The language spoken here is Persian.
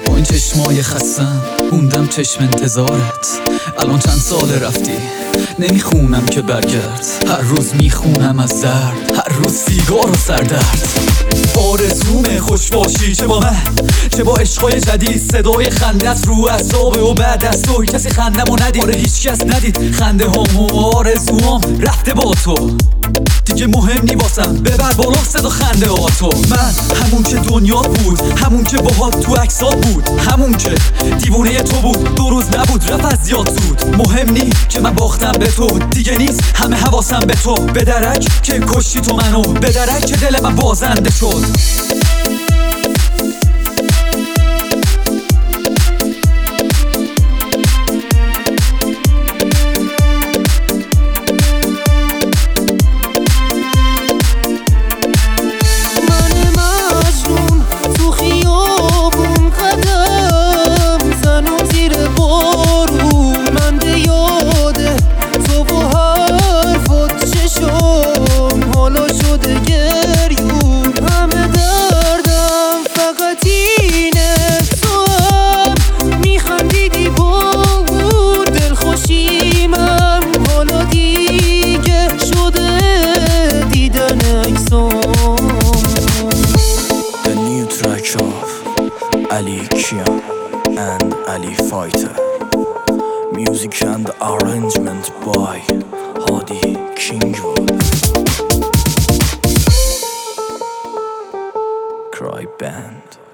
با این چشمای خستم موندم چشم انتظارت. الان چند سال رفتی نمیخونم که برگرد. هر روز میخونم از درد، هر روز سیگار و سردرد. آرزومه خوش باشی چه با من چه با عشقای جدید. صدای خندت رو اعصابه و بعد از تو کسی خندمو ندید. آره هیچ کس ندید خنده هم و آرزوام رفته با تو. دیگه مهم نی واسم ببر بالا صدا خنده ها تو. من همون که دنیات بود، همون که باهات تو عکسات بود، همون که دیوونه تو بود. 2 روز نبود رفت از یاد زود. مهم نی که من باختم به تو، دیگه نیست همه حواسم به تو. به درک که کشتی تو منو، به درک که دل من بازنده شد. Ali Kian and Ali Fighter. Music and arrangement by Hadi Kingwood. Cry Band.